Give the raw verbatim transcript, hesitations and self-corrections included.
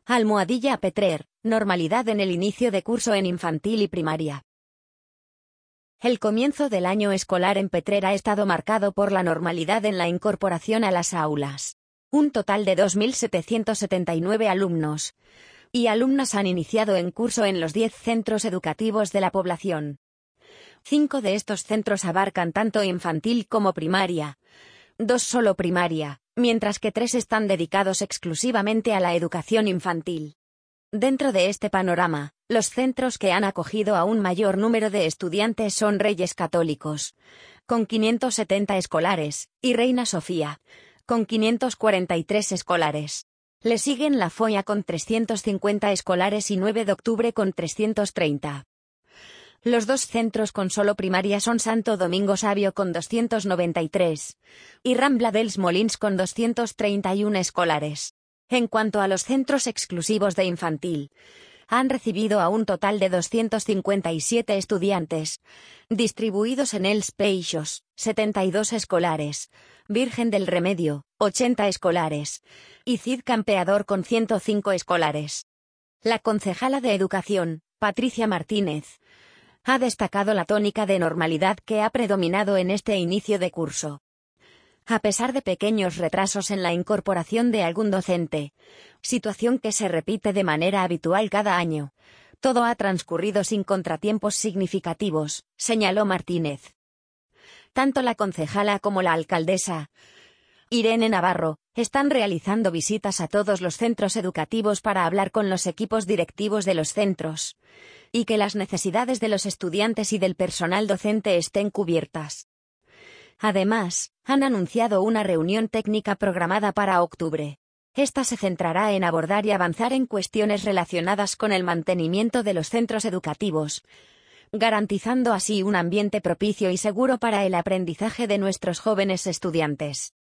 Almohadilla Petrer, normalidad en el inicio de curso en infantil y primaria. El comienzo del año escolar en Petrer ha estado marcado por la normalidad en la incorporación a las aulas. Un total de dos mil setecientos setenta y nueve alumnos y alumnas han iniciado en curso en los diez centros educativos de la población. Cinco de estos centros abarcan tanto infantil como primaria, dos solo primaria, mientras que tres están dedicados exclusivamente a la educación infantil. Dentro de este panorama, los centros que han acogido a un mayor número de estudiantes son Reyes Católicos, con quinientos setenta escolares, y Reina Sofía, con quinientos cuarenta y tres escolares. Le siguen La Folla con trescientos cincuenta escolares y nueve de octubre con trescientos treinta. Los dos centros con solo primaria son Santo Domingo Savio con doscientos noventa y tres y Rambla dels Molins con doscientos treinta y uno escolares. En cuanto a los centros exclusivos de infantil, han recibido a un total de doscientos cincuenta y siete estudiantes, distribuidos en Els Peixos, setenta y dos escolares, Virgen del Remedio, ochenta escolares, y Cid Campeador con ciento cinco escolares. La concejala de Educación, Patricia Martínez, ha destacado la tónica de normalidad que ha predominado en este inicio de curso. A pesar de pequeños retrasos en la incorporación de algún docente, situación que se repite de manera habitual cada año, todo ha transcurrido sin contratiempos significativos, señaló Martínez. Tanto la concejala como la alcaldesa, Irene Navarro, están realizando visitas a todos los centros educativos para hablar con los equipos directivos de los centros, y que las necesidades de los estudiantes y del personal docente estén cubiertas. Además, han anunciado una reunión técnica programada para octubre. Esta se centrará en abordar y avanzar en cuestiones relacionadas con el mantenimiento de los centros educativos, garantizando así un ambiente propicio y seguro para el aprendizaje de nuestros jóvenes estudiantes.